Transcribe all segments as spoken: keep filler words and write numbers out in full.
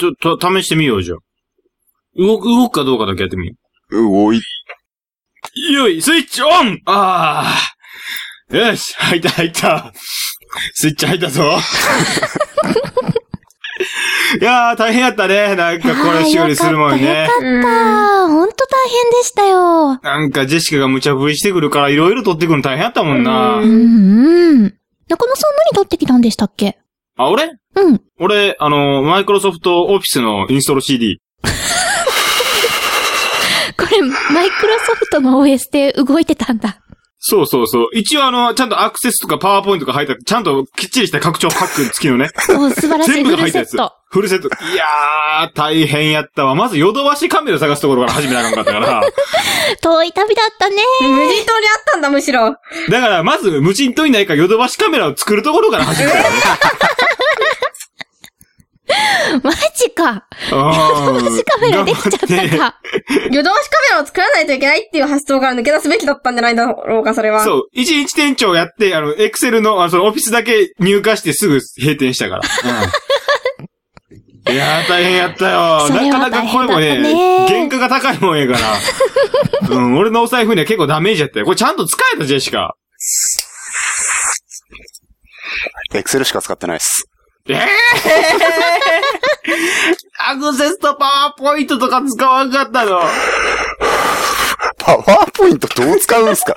ちょっと試してみようじゃん。動く、動くかどうかだけやってみよう。動い。 よい、スイッチオン。ああ。よし、入った入った。スイッチ入ったぞ。いやー、大変やったね。なんかこれ修理するもんね。 よかった、よかった。ほんと大変でしたよ。 なんかジェシカが無茶ぶりしてくるからいろいろ取ってくるの大変やったもんな。 うん、うん。中野さん何取ってきたんでしたっけ？ あ、俺？ うん。 俺、あの、マイクロソフトオフィスのインストール シーディー。 これ、マイクロソフトの オーエス で動いてたんだ。 そうそうそう。一応あの、ちゃんとアクセスとかパワーポイントが入った、ちゃんときっちりした拡張パック付きのね。 お素晴らしい。 全部が入ったやつ。フルセット。いやー、大変やったわ。まずヨドバシカメラ探すところから始めなあかんかったから。 遠い旅だったね。 無人島にあったんだ、むしろ。 だから、まず無人島にないからヨドバシカメラを作るところから始めたからね。 マジか。ヨドバシカメラできちゃったか。 ヨドバシカメラを作らないといけないっていう発想から抜け出すべきだったんじゃないだろうか、それは。 そう。一日店長やって、あの、エクセルの、あの、そのオフィスだけ入荷してすぐ閉店したから。うん、いやー、大変やったよ。なかなかこれもね、原価が高いもんやから。うん、俺のお財布には結構ダメージやったよ。これちゃんと使えた、ジェシカ。 エクセルしか使ってないっす。 えぇ、ー、アクセスとパワーポイントとか使わんかったの。 パワーポイントどう使うんすか？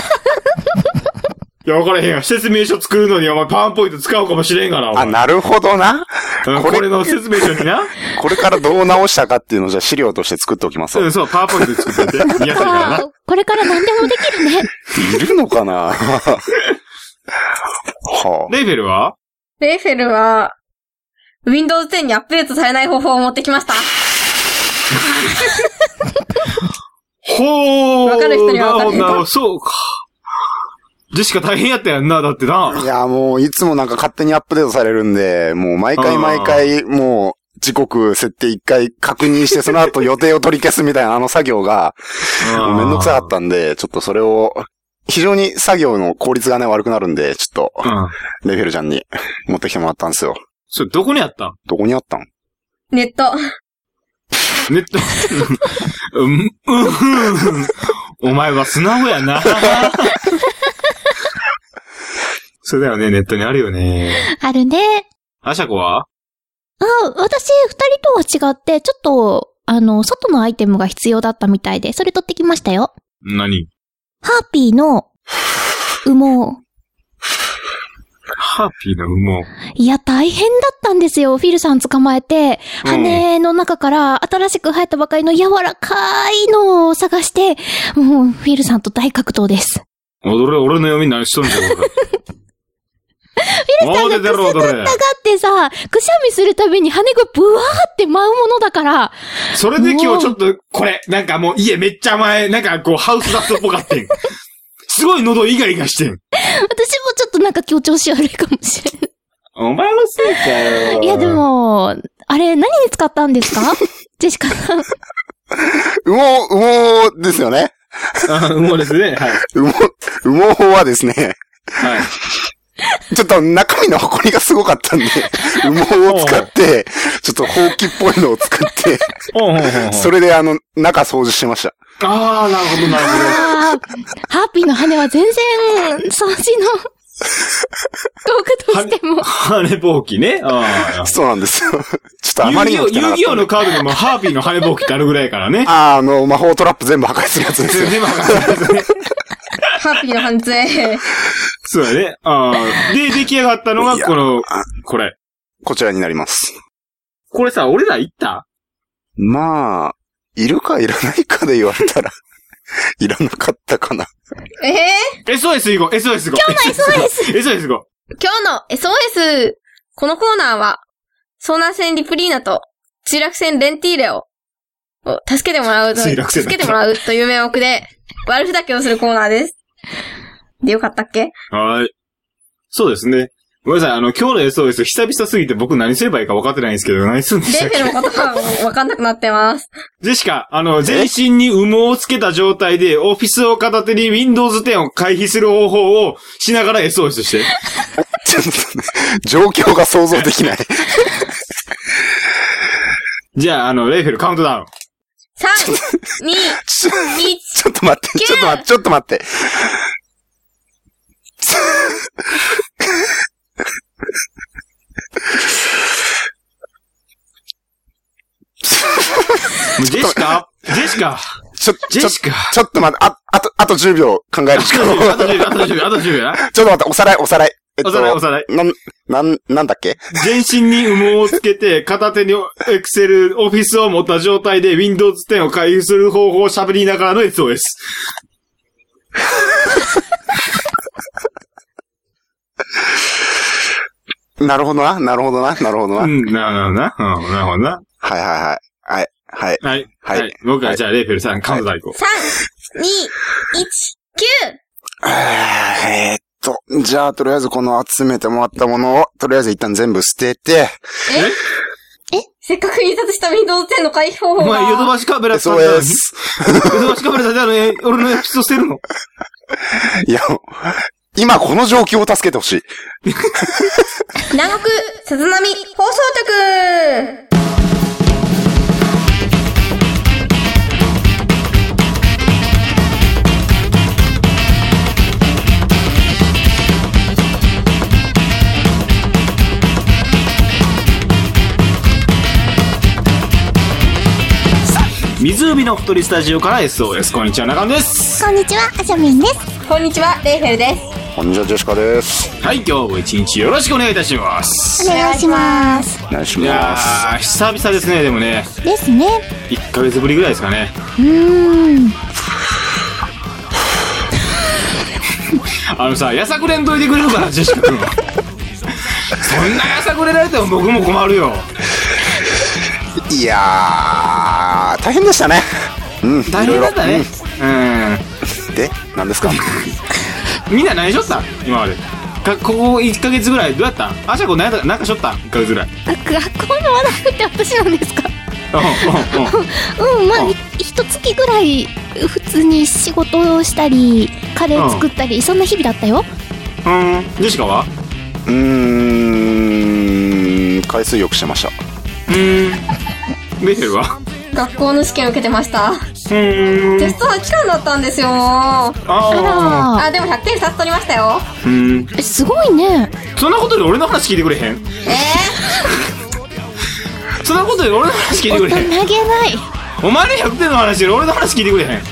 いや、わからへんや。説明書作るのにお前パワーポイント使うかもしれんがな。 あ、なるほどな。 これの説明書にな。 これからどう直したかっていうのをじゃあ資料として作っておきます。 そう、そう、パワーポイントで作ってて。見やすいからな。 これから何でもできるね。 いるのかなはあ、レイフェルはレイフェルは、ウィンドウズテンにアップデートされない方法を持ってきました。 ほー。 わかる人にはわかる。 なるほど、そうか。ジェシカ大変やったやんな、だってな。 いや、もういつもなんか勝手にアップデートされるんで、もう毎回毎回、もう時刻設定一回確認して、その後予定を取り消すみたいなあの作業が、もうめんどくさかったんで、ちょっとそれを、非常に作業の効率がね、悪くなるんで、ちょっと、うん、レフェルちゃんに持ってきてもらったんですよ。 それどこにあったん？ どこにあったん？ ネット。 ネット。うん、うん、お前は素直やな。そうだよね、ネットにあるよね。 あるね。 あしゃこは？ あ、私、二人とは違って、ちょっと、あの、外のアイテムが必要だったみたいで、それ取ってきましたよ。 何？ ハーピーの羽毛。 ハーピーの羽毛。 いや、大変だったんですよ。フィルさん捕まえて、羽の中から新しく生えたばかりの柔らかいのを探して、もうフィルさんと大格闘です。 踊れ、俺の読み何しとんじゃん、俺。 フィルさんがくすぐったがってさ、くしゃみするたびに羽がブワーって舞うものだから。 それで今日ちょっと、これ、なんかもう家めっちゃ前、なんかこうハウスダストっぽかってん。すごい喉イガイガしてん。私もちょっとなんか今日調子悪いかもしれない。 お前もそうかよ。 いやでも、あれ何に使ったんですか？ジェシカさん。 羽毛、羽毛ですよね。 あ、羽毛ですね。はい。 羽毛、羽毛はですね。 はい。 ちょっと中身の埃がすごかったんで、羽毛を使って、ちょっとほうきっぽいのを作って、それであの、中掃除してました。 ああ、なるほど、なるほど。 ハーピーの羽は全然、掃除の、道具としても。 羽ぼうきね。あそうなんですよ。ちょっとあまりにも汚かった。 遊戯王のカードでもハーピーの羽ぼうきってあるぐらいからね。 ああ、あの、魔法トラップ全部破壊するやつですよ。 全部破壊するやつね。 ハッピーの犯罪。 そうだね。ああ。で、出来上がったのが、この、これ。 こちらになります。 これさ、俺ら行った？ まあ、いるかいらないかで言われたら、いらなかったかな。 えぇ、ー、エスオーエス 行こう、エスオーエス 行こう。 今日の エスオーエス。 エスオーエス 行こう。今日の エスオーエス、このコーナーは、遭難船リプリーナと、墜落船レンティーレを、助けてもらうと、助けてもらうという名目で、悪ふざけをするコーナーです。でよかったっけ？ はい。そうですね。ごめんなさい、あの、今日の エスオーエス 久々すぎて僕何すればいいか分かってないんですけど、何するんでしたっけ？ レイフェルのことは分かんなくなってます。 ジェシカ、あの、全身に羽毛をつけた状態で、オフィスを片手に ウィンドウズテンを回避する方法をしながら エスオーエス して。 ちょっと、状況が想像できない。 じゃあ、あの、レイフェルカウントダウン。 さん、に、いち、 ちょっと待って、ちょっと待って、ちょっと待って。 ジェシカジェシカちょ、 ジェシカちょっと待って、あ、あと、あとじゅうびょう考えるしかない。 あとじゅうびょう、あとじゅうびょう、あとじゅうびょうな。 ちょっと待って、おさらい、おさらい。えっと、 おさらい、おさらい。 なん、なん、なんだっけ全身に羽毛をつけて、片手に Excel、オフィスを持った状態で Windows テンを開封する方法を喋りながらの エスオーエス。 なるほどな、なるほどな、なるほどな。 うん、なるほどな。うん、なるほどな。 はいはいはい。はい、はい。 はい。 はい。 はい、僕はじゃあ、レイフェルさん、カウントダウン行こう。 さん、に、いち、きゅう。 えーっと、じゃあ、とりあえずこの集めてもらったものを、とりあえず一旦全部捨てて、 ええせっかく印刷した Windows テンの開封方法が。 お前、ヨドバシカメラ使ったのに。ヨドバシカメラ使ったのに、俺のエピソード捨てるのいや、今この状況を助けてほしい。 南国、鈴波、放送局湖の太りスタジオから エスオーエス。こんにちは、中野です。 こんにちは、あしゃみんです。 こんにちは、レイフェルです。 こんにちは、ジェシカです。 はい、今日も一日よろしくお願いいたします。 お願いします。 お願いしいやまー、久々ですね、でもね。 ですね。 いっかげつぶりぐらいですかね。 うーん。 あのさ、やさぐれんといてくれるかな、ジェシカ君は。そんなやさぐれられても僕も困るよ。 す。いやー、大変でしたね。うん、 大変だったね。うん。 で、何ですかみんな何しょった今まで。か、ここいっかげつぐらいどうやったん？あしゃこ何やった、なんかしょったん ?いっかげつぐらい。 学校の話題って私なんですか？ うん、うん、うん。 うん、まあ、ひとつきぐらい普通に仕事をしたり、カレー作ったり、そんな日々だったよ。 うん。ジェシカは？ うーん、海水浴してました。 うーん。メヘルは？ 学校の試験受けてました。 うーん。 テストは期間だったんですよ。 あああ、でもひゃくてんふたつ取りましたよ。 ー。うん。 ら、すごいね。 そんなことで俺の話聞いてくれへん？ えそんなことで俺の話聞いてくれへん？ 大人げない。 お前のひゃくてんの話で俺の話聞いてくれへん？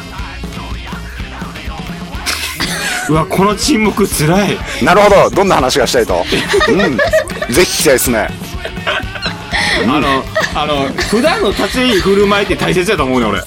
うわ、この沈黙つらい。 なるほど、どんな話がしたいと。うん、ぜひ聞きたいですね。 あの、あの、普段の立ち居振る舞いって大切だと思うね、俺。あ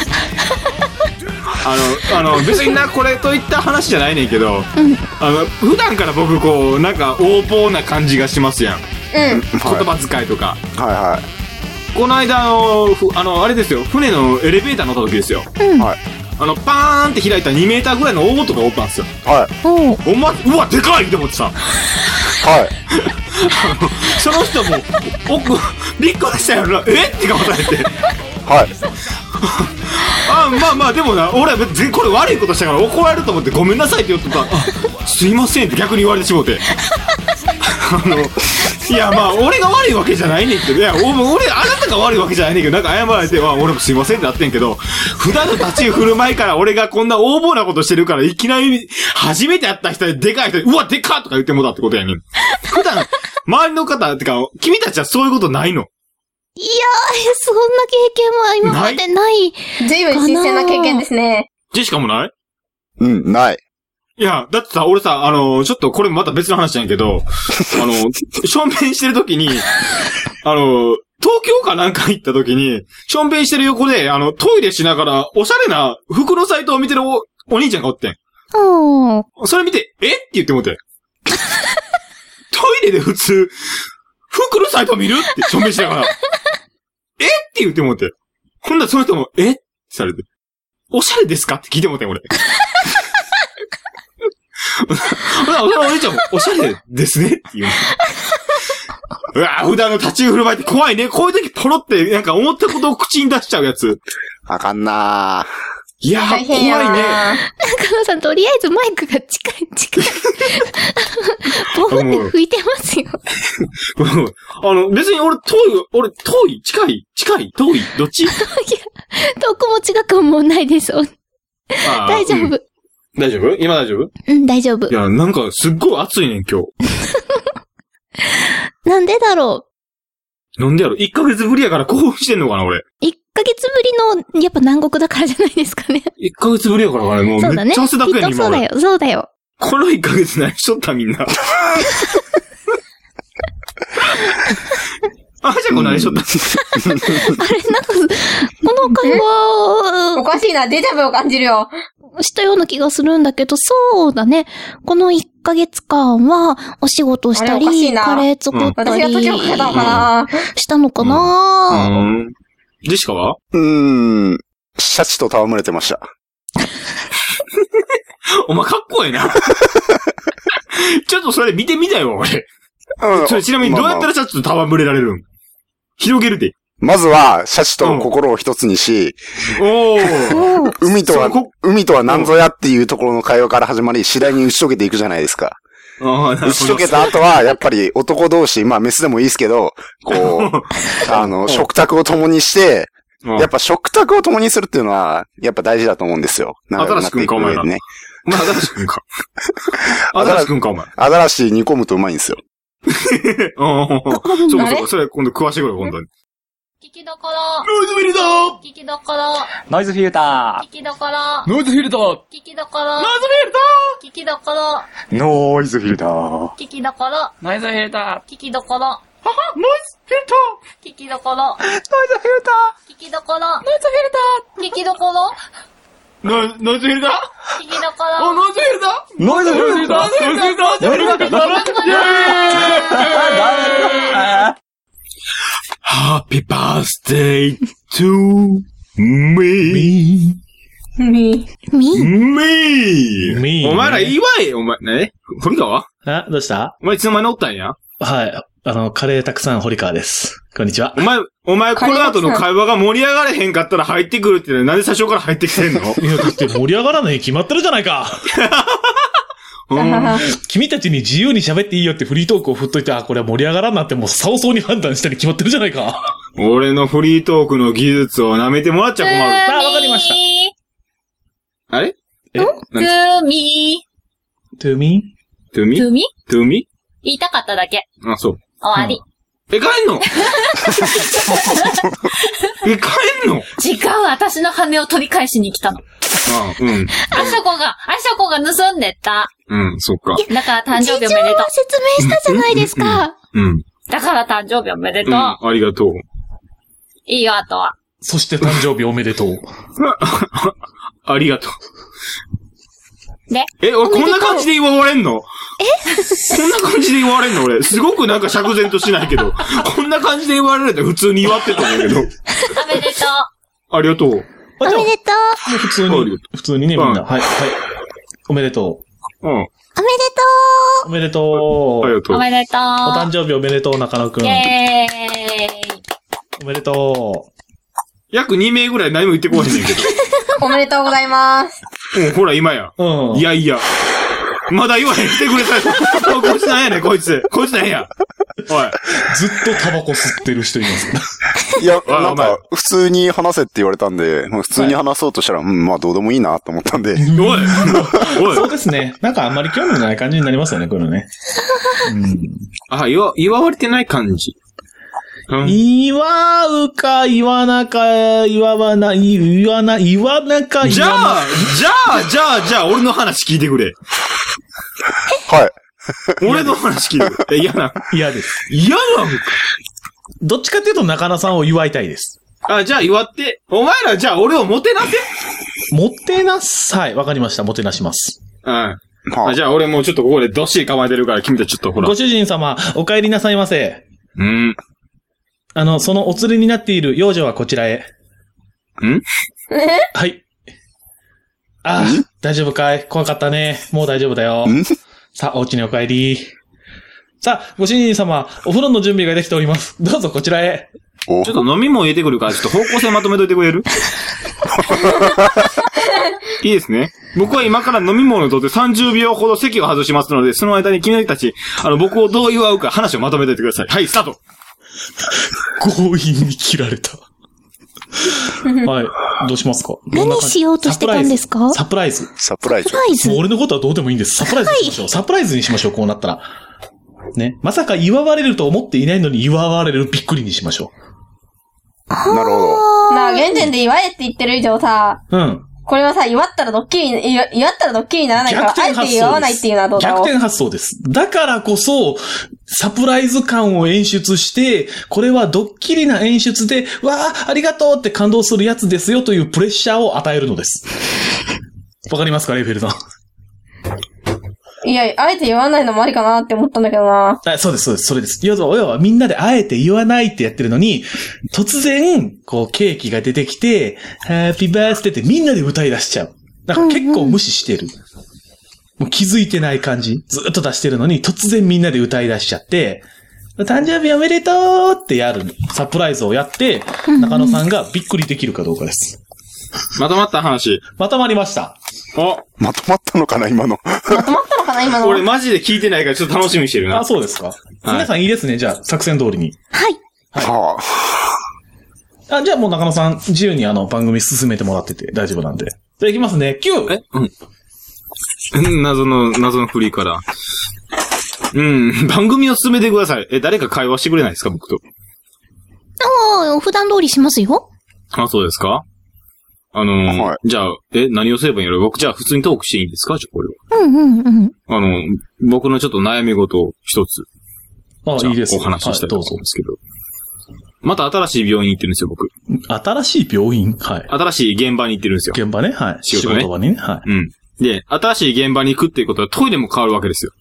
の、あの、別にな、これといった話じゃないねんけど、あの、普段から僕、こう、なんか、横暴な感じがしますやん。 うん。 言葉遣いとか。 はいはこの間、あの、ふあの、あれですよ、船のエレベーター乗った時ですよ。 い。はい。 あの、パーンって開いたにメーターぐらいの大音がおったんですよ。 はい。 おう。 おま、うわ、でかいって思ってさ。 はい。 その人も、奥、びっくりしたよな。えって顔されて。 はい。 あ、まあまあ、でもな、俺は別にこれ悪いことしたから怒られると思ってごめんなさいって言ってたら、あ、すいませんって逆に言われてしもうて。あの、いやまあ、俺が悪いわけじゃないねんけど、いや、お俺、あなたが悪いわけじゃないねんけど、なんか謝られて、あ、俺もすいませんってなってんけど、普段の立ち居振る舞いから俺がこんな横暴なことしてるから、いきなり、初めて会った人ででかい人で、うわ、でかっとか言ってもらったってことやねん。普段、周りの方、ってか、君たちはそういうことないの？ いやー、そんな経験は今までない。 ずいぶん新鮮な経験ですね。 ジェシカもない？ うん、ない。 いや、だってさ、俺さ、あの、ちょっとこれまた別の話なんやけど、あの、しょんべんしてる時に、あの、東京かなんか行った時に、しょんべんしてる横で、あの、トイレしながら、おしゃれな服のサイトを見てるお、お兄ちゃんがおってん。 おー。 それ見て、えって言ってもって。トイレで普通、服のサイトを見るってしょんべんしながら。えって言ってもって。ほんならその人も、えってされて。おしゃれですかって聞いてもってん、俺。ほな、お兄ちゃんも、おしゃれですねって言う。うわぁ、普段の立ち居振る舞いって怖いね。こういう時ポロって、なんか思ったことを口に出しちゃうやつ。 あかんないやー、怖いね。 な。 かなさん、とりあえずマイクが近い、近い。ボーって吹いてますよ。 あの、別に俺遠い、俺遠い、近い、近い、遠い、どっち？いや、 遠くも近くもないです。大丈夫、うん。 大丈夫？今大丈夫？ うん、大丈夫。 いや、なんかすっごい暑いねん、今日。 なんでだろう。なんでやろ？いっかげつぶりやから興奮してんのかな、俺。 いっかげつぶりの、やっぱ南国だからじゃないですかね。 いっかげつぶりやからかね、もうめっちゃ汗だくやねん、 今。そうだよ、そうだよ。 このいっかげつ何しとったみんな。あ、じゃあこ何しとった、うん、あれ、なんか、この会話、 おかしいな、デジャブを感じるよ。 したような気がするんだけど、そうだね。このいっかげつかんは、お仕事したり、カレー作ったり、 私が時をかけたのかな、 したのかな、 うんうん、ジェシカは？ うーん、シャチと戯れてました。 お前かっこいいな。ちょっとそれ見てみたよ、俺。うん、それちなみにどうやったらシャチと戯れられるん？まあまあ、広げるで。 まずは、シャチと心を一つにし、おー海とは、海とは何ぞやっていうところの会話から始まり、次第に打ち解けていくじゃないですか。打ち解けた後は、やっぱり男同士、まあメスでもいいですけど、こう、あの、食卓を共にして、やっぱ食卓を共にするっていうのは、やっぱ大事だと思うんですよ。 新しくんか、お前ら。ね。お前新しくんか。新しくんか、お前。 新しい煮込むとうまいんですよ。 そうか、そうか、それ今度食わしてくれ、今度に。 聞きどころ。 ノイズフィルター聞きどころ。 ノイズフィルター聞きどころ。 ノイズフィルター聞きどころ。 ノイズフィルター聞きどころ。 ノイズフィルター聞きどころ。 ノイズフィルター聞きどころ。はは、ノイズフィルター聞きどころ。ノイズフィルター聞きどころ。ノイズフィルター聞きどころ。 ノイ、ノイズフィルター聞きどころ。 お、ノイズフィルターノイズフィルターノイズフィルターノイズフィルターノイズフィルターノイズフィルター Happy birthday to me. me. me? me. me. お前ら祝え、お前、ね堀川あ、どうした？ お前いつの間におったんや？ はい。あの、カレーたくさん堀川です。こんにちは。 お前、お前この後の会話が盛り上がれへんかったら入ってくるってなんで最初から入ってきてんの？いや、だって盛り上がらないに決まってるじゃないか。うん、君たちに自由に喋っていいよってフリートークを振っといて、あ、これは盛り上がらんなってもう早々に判断したに決まってるじゃないか。 俺のフリートークの技術を舐めてもらっちゃ困る。 あ、わかりました。 あれえ ?to me. to me? to me? to me? to me? 言いたかっただけ。 あ、そう。 終わり。 うん、え、帰んのえ、帰んの違う、私の羽を取り返しに来たの。 ああ、うん。 あしょこが、あしょこが盗んでった。 うん、そっか。 だから誕生日おめでとう。説明したじゃないですか。 うん。うん、 だから誕生日おめでとう。うん、 ありがとう。 いいよ、あとは。 そして誕生日おめでとう。 ありがとう。 ね。 え、俺こんな感じで祝われんの？えこんな感じで祝われんの俺。すごくなんか釈然としないけど。こんな感じで祝われるって普通に祝ってたんだけど。 おめでとう。 ありがとう。 おめでとう。 普通に、普通にね、みんな。はい、はい。おめでとう。うん。 おめでとう。おめでとう。 ありがとう。 おめでとう。お誕生日おめでとう、中野くん。 イェーイ。 おめでとう。 約に名ぐらい何も言ってこないんだけど。 おめでとうございます。 うん、ほら今や。 うん。 いやいや。まだ言わへん。来てくれた。こいつなんやねん、こいつ。こいつなんや。おい。 ずっとタバコ吸ってる人いますいや、なんか、普通に話せって言われたんで、普通に話そうとしたら、はい、うん、まあどうでもいいなと思ったんで。おいおいそうですね。なんかあんまり興味ない感じになりますよね、これね。うん。 あ、祝、祝われてない感じ。 うん、祝うか、言わなか、言わない、言わな、言わなか、言わなか。 じゃあ、じゃあ、じゃあ、じゃあ、俺の話聞いてくれ。 はい。 俺の話聞いてくれ。嫌な。 嫌です。 嫌なんか。 どっちかっていうと中野さんを祝いたいです。 あ、じゃあ祝って。お前ら、じゃあ俺をもてなせ。 もてなす。はい、わかりました。もてなします。 うん。あ、じゃあ俺もうちょっとここでどっしり構えてるから、君たちちょっとほら。 ご主人様、お帰りなさいませ。 うん。 あの、そのお連れになっている幼女はこちらへ。 んはい。ああ、大丈夫かい？怖かったね。もう大丈夫だよ。さあ、お家にお帰り。さあ、ご主人様、お風呂の準備ができております。どうぞこちらへ。 ちょっと飲み物入れてくるから、ちょっと方向性まとめといてくれる？ いいですね。僕は今から飲み物を取ってさんじゅうびょうほど席を外しますので、その間に君たち、あの、僕をどう祝うか話をまとめておいてください。はい、スタート。 強引に切られた。はい。どうしますか？ 何しようとしてたんですか？ サプライズ。 サプライズ。 サプライズ。 もう俺のことはどうでもいいんです。サプライズにしましょう。サプライズにしましょう、こうなったら。ね。まさか祝われると思っていないのに祝われるびっくりにしましょなるほど。 なあ、現点で祝えって言ってる以上さ、 う。うん。 これはさ、祝ったらドッキリに、祝祝ったらドッキリにならないから、あえて祝わないっていうのはどうだろう。 逆転発想です。だからこそ、サプライズ感を演出して、これはドッキリな演出で、わあ、ありがとうって感動するやつですよというプレッシャーを与えるのです。わかりますか、レイフェルさん。 いや、あえて言わないのもありかなって思ったんだけどな。 あ、そうです、そうです、それです。要は、要はみんなであえて言わないってやってるのに、突然、こう、ケーキが出てきて、ハッピーバースデーってみんなで歌い出しちゃう。なんか結構無視してる。もう気づいてない感じ。ずっと出してるのに、突然みんなで歌い出しちゃって、誕生日おめでとうってやる。サプライズをやって、中野さんがびっくりできるかどうかです。 まとまった話。 まとまりました。 おまとまったのかな、今の。 まとまったのかな、今の。 俺マジで聞いてないからちょっと楽しみにしてるな。 あ、そうですか。皆さんいいですね。じゃあ、作戦通りに。 はい。 はい。 はあ。あ、じゃあもう中野さん、自由にあの、番組進めてもらってて大丈夫なんで。じゃあ行きますね。きゅう! えうん。謎の、謎の振りから。うん。番組を進めてください。え、誰か会話してくれないですか、僕と。 ああ、普段通りしますよ。 あ、そうですか？あのーはいじゃあ、え、何をすればいいんやろ？僕、じゃあ普通にトークしていいんですか？じゃあ、これうんうんうん。 は。あの、僕のちょっと悩み事を一つ、 あ、 じゃあいいですね。 お話ししたいとはい、どうぞ思うんですけど。また新しい病院に行ってるんですよ、僕。 新しい病院はい。 新しい現場に行ってるんですよ。 現場ねはい。 仕事ね仕事場にねはい。 うん。で、新しい現場に行くっていうことはトイレも変わるわけですよ。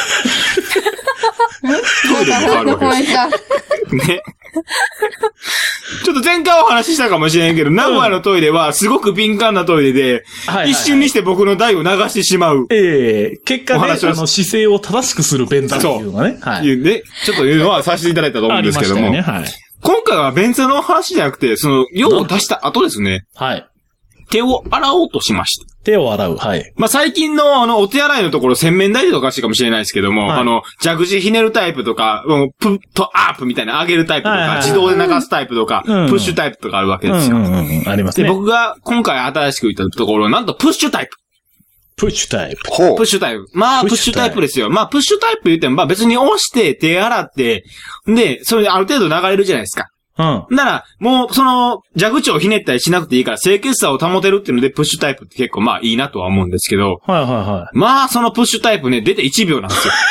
トイレも変わるわけですよ。ね。ちょっと前回お話ししたかもしれんけど、名古屋のトイレはすごく敏感なトイレで、 はいはいはい一瞬にして僕の台を流してしまう。 ええ結果ね、 お話をしあの、姿勢を正しくする便座っていうのがね。はい。 いうね、ちょっというのはさせていただいたと思うんですけども、 ありましたよね。はい。 今回は便座の話じゃなくて、その、用を足した後ですね、 はい。 手を洗おうとしました。 手を洗う。はい。 まあ、最近のあの、お手洗いのところ洗面台とかしいかもしれないですけども、 はいあの、蛇口ひねるタイプとか、もうプッとアップみたいな上げるタイプとか、 はいはいはい自動で流すタイプとか、 うんプッシュタイプとかあるわけうですよ。 んうんうん。ありますで、 ね。 僕が今回新しく言ったところ、なんとプッシュタイプ。 プッシュタイプ。 ほうプッ。シュタイプ。まあ、プッシュタイプですよ。まあ、プッシュタイプ言っても、まあ別に押して手洗って、で、それである程度流れるじゃないですか。 うん。 なら、もう、その、蛇口をひねったりしなくていいから、清潔さを保てるっていうので、プッシュタイプって結構まあいいなとは思うんですけど、 はいはいはい。 まあ、そのプッシュタイプね、出ていちびょうなんですよ。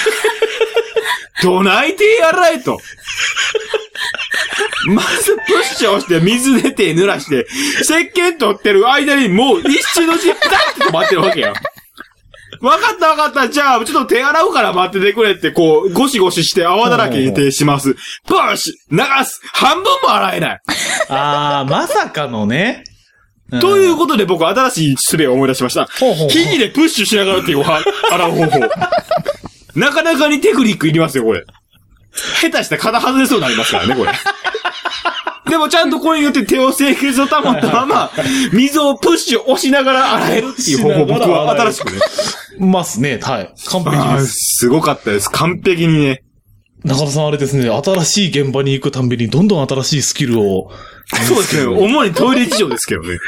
どない手洗えと。まず、プッシュをして、水で手濡らして、石鹸取ってる間にもう一瞬のうちにピタッと止まってるわけやん。わかったわかった。じゃあ、ちょっと手洗うから待っててくれって、こう、ゴシゴシして泡だらけに手します。プッシュ流す半分も洗えない。 あー、まさかのね。 ということで僕、新しいスレを思い出しました。 ほうほうほう肘でプッシュしながらっていうは洗う方法。なかなかにテクニックいりますよ、これ。下手したら肩外れそうになりますからね、これ。でもちゃんとこれによって手を清潔を保ったまま、水をプッシュ押しながら洗えるっていう方法、僕は新しくね。 ますね。はい。完璧あーです。 すごかったです。完璧にね。 中田さんあれですね、新しい現場に行くたんびにどんどん新しいスキルを。 そうですね。主にトイレ事情ですけどね。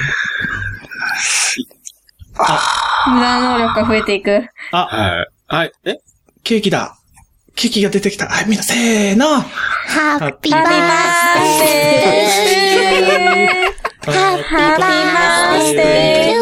無駄能力が増えていく。 あ、 はい。はい。えケーキだ。ケーキが出てきた。はい、みんなせーの。 ハッピーバーハッピーバースデーハッピーバースデー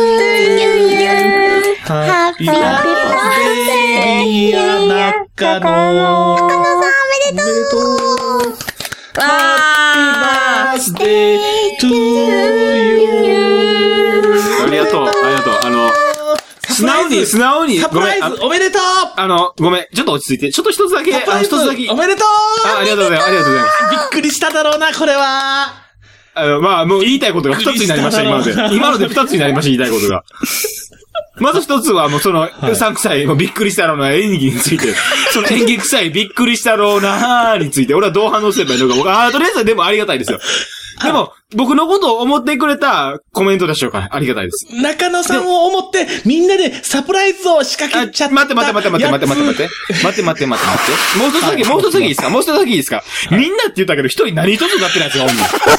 ハッピーバースデーいや、中野。 中野さんおめでとうわハッピーバースデートゥーユー。 ありがとう。ありがとう。あの、素直に、素直に、 サプライごめん。あズおめでとうあの、ごめん。ちょっと落ち着いて。ちょっと一つだけ、あの、一つだけ。 おめでとうあ、ありがとうございます。ありがとうございます。 びっくりしただろうな、これは。 あの、まあ、もう言いたいことが二つになりました、今ので。今ので二つになりました、言いたいことが。まず一つは、もうその、うさんくさい、もうびっくりしたろうな演技について、その演技臭いびっくりしたろうなについて、俺はどう反応すればいいのか、ああ、とりあえずはでもありがたいですよ。 でも、僕のことを思ってくれたコメントでしょうか。ありがたいです。 中野さんを思って、みんなでサプライズを仕掛けちゃった。 待って待って待って待って待って待って待って。待って待って待って待って。もう一つだけ、もう一つだけいいですかもう一つだけいいですかみんなって言ったけど、一人何一つなってないですよ、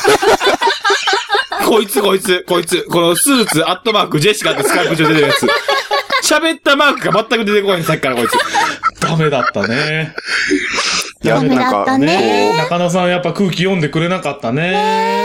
こいつこいつ、こいつ。このスーツ、アットマーク、ジェシカってスカイプ上出てるやつ。喋ったマークが全く出てこないんさっきからこいつ。 ダメだったね。 ダメだったね。 中野さんやっぱ空気読んでくれなかったね。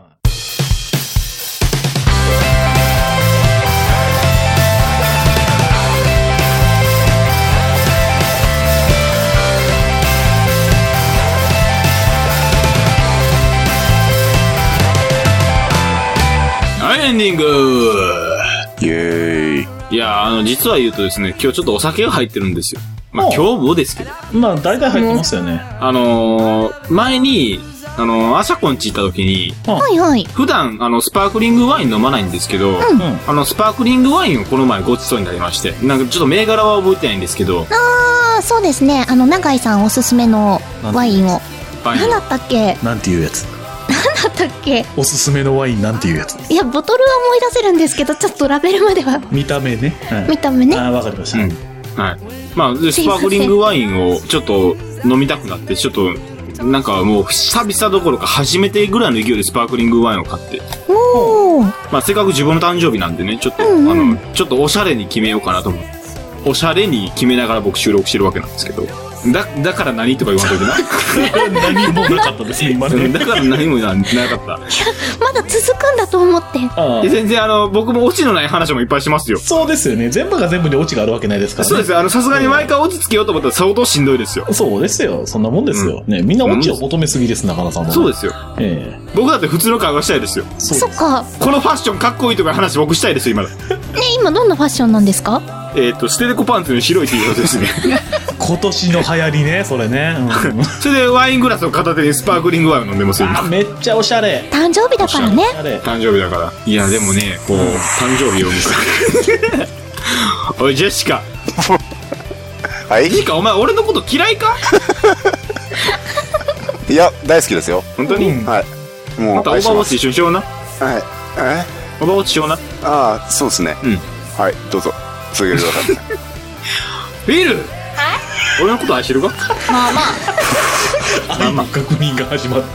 はい、エンディングイェーイ。 いや、あの、実は言うとですね、今日ちょっとお酒が入ってるんですよ。まあ、今日もですけど。 まあ、大体入ってますよね。 あのー、前に、あのー、アシャコンチ行った時に、 はいはい。 普段、あの、スパークリングワイン飲まないんですけど、うん、あの、スパークリングワインをこの前ごちそうになりまして、なんかちょっと銘柄は覚えてないんですけど。 あー、そうですね。あの、永井さんおすすめのワインを。何だったっけ？ なんていうやつ？ 何だったっけ？ おすすめのワインなんていうやつ？ いや、ボトルは思い出せるんですけど、ちょっとラベルまでは。 見た目ね。 はい、見た目ね。 あー、わかりました。うん、 はい。まあ、で、スパークリングワインをちょっと飲みたくなって、ちょっと、なんかもう、久々どころか初めてぐらいの勢いでスパークリングワインを買って。 おー。 まあ、せっかく自分の誕生日なんでね、ちょっと、うんうん、あの、ちょっとおしゃれに決めようかなと思って。おしゃれに決めながら僕収録してるわけなんですけど。だ、だから何とか言わんといてな。何もなかったですね、今ね。 だから何もな、なかった。いや、 まだ続くんだと思って。 あ全然あの、僕もオチのない話もいっぱいしますよ。 そうですよね。全部が全部にオチがあるわけないですからね。 そうですよ。あの、さすがに毎回オチつけようと思ったら相当しんどいですよ。 そうですよ。そんなもんですよ。うん、ね、みんなオチを求めすぎです、中野さんも。 そうですよ。 ええ。 僕だって普通の会話したいですよ。 そっか。 このファッションかっこいいとか話僕したいですよ、今だ。ね、 今どんなファッションなんですか？ えっと、ステレコパンツの白い T シャツですね。 今年の流行りね、それね。 うん、それでワイングラスを片手にスパークリングワインを飲んでますよ。 めっちゃおしゃれ。 誕生日だからね。 誕生日だから。いや、でもね、こう、誕生日を迎えおい、ジェシカ。 はい。 ジェシカ、お前俺のこと嫌いか？ いや、大好きですよ。 本当に？ うん、はい。 もう、またオーバーウォッチ一緒にしような。 はい。え？ オーバーウォッチしような。 ああ、そうですね。 うん。 はい、どうぞ。続けてください。 フィル！ はい？ 俺のこと愛してるか？ まあまあ。愛の確認が始まった。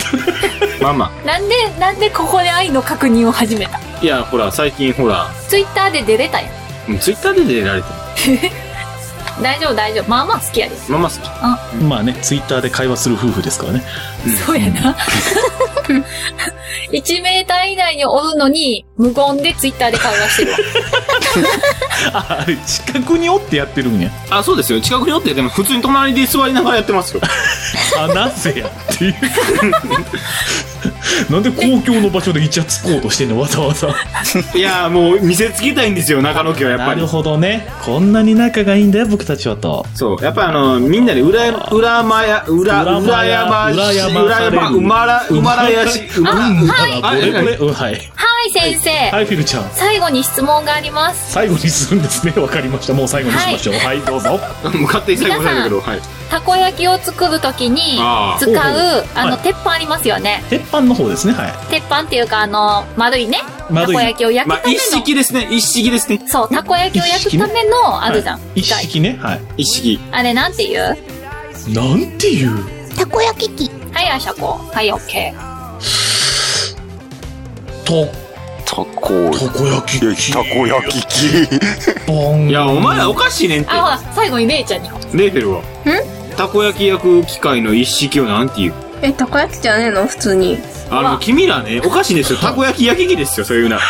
まあまあ。なんで、なんでここで愛の確認を始めた？ いや、ほら、最近ほら。 ツイッターで出れたやん。ツイッターで出られてる。 大丈夫大丈夫。まあまあ好きやで。 まあまあ好き。 あ、 まあね、ツイッターで会話する夫婦ですからね。 うん、そうやな。いちメーター以内におるのに、無言でツイッターで会話してるわ。 あ、あれ、近くにおってやってるんや。 あ、そうですよ。近くにおって、でも普通に隣で座りながらやってますよ。 あ、なぜやっていう。なんで公共の場所でイチャつこうとしてんの、わざわざ。 いや、もう見せつけたいんですよ、中野家はやっぱり。 なるほどね。こんなに仲がいいんだよ、僕たちはと。 そう。やっぱりあの、みんなで裏、裏まや、裏、裏山、裏山、裏山、うまら、うまらやし、うまら、 はい。 これこれ、うん、はい。 はい、先生。 はい、フィルちゃん。 最後に質問があります。 最後にするんですね。わかりました。もう最後にしましょう。はい、どうぞ。 もう勝手に最後にしたんだけど、はい。 たこ焼きを作るときに使う、あの、鉄板ありますよね。 鉄板の方ですね、はい。 鉄板っていうか、あの、丸いね。たこ焼きを焼くための。 一式ですね、一式ですね。 そう、たこ焼きを焼くための、あるじゃん。 一式ね、はい。 一式。 あれ、なんて言う？ なんて言う？ たこ焼き器。 はい、あしゃこ。はい、オッケー。と、 たこ、 たこ焼き器。 たこ焼き器。 ボン。 いや、お前らおかしいねんって。 あ、ほら、最後にレイちゃんに。 レイフェルは。 ん？ たこ焼き焼く機械の一式をなんて言う？ え、たこ焼きじゃねえの普通に。 あの、君らね、おかしいんですよ。たこ焼き焼き器ですよ、そういうな。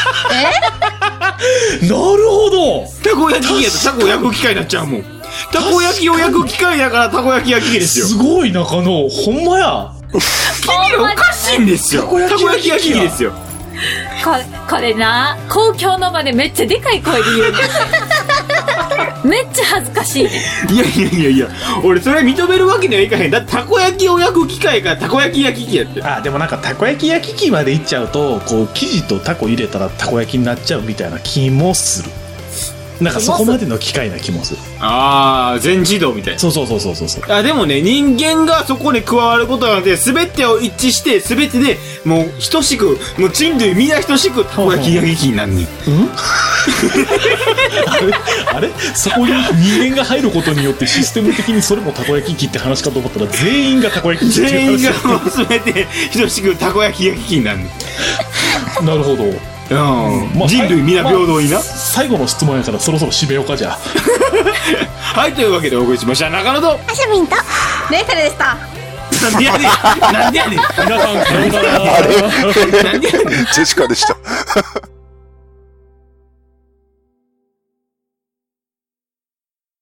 え？ なるほど。 たこ焼き器やとたこ焼く機械になっちゃうもん。たこ焼きを焼く機械だからたこ焼き焼き器ですよ。 すごい中野、ほんまや。 君らおかしいんですよ。たこ焼き焼き器ですよ。 これ、これな、公共の場でめっちゃでかい声で言うね。めっちゃ恥ずかしいね。 いやいやいやいや、俺それ認めるわけにはいかへん。だってたこ焼きを焼く機械がたこ焼き焼き器やって。 あ、でもなんかたこ焼き焼き器までいっちゃうと、こう生地とたこ入れたらたこ焼きになっちゃうみたいな気もする。 なんかそこまでの機械な気もする。 ああ、全自動みたいな。 そうそうそうそうそう。 あ、でもね、人間がそこに加わることなので、すべてを一致して、すべてで、もう等しく、もう人類みんな等しくたこ焼きが劇になるねん。 うんあれあれそこに人間が入ることによってシステム的にそれもたこ焼き器って話かと思ったら、全員がたこ焼き器って全員いう話。 がもうすべて等しくたこ焼きが劇になるねん。 なるほど。 うん、まあ、人類みんな平等にな、まあ、 最後の質問やからそろそろ締めようかじゃあはい、というわけでお送りしました中野とあしゃみんとレイフェルでした。 なんでやねんなんでやねん皆さんさようならあれジェシカでした。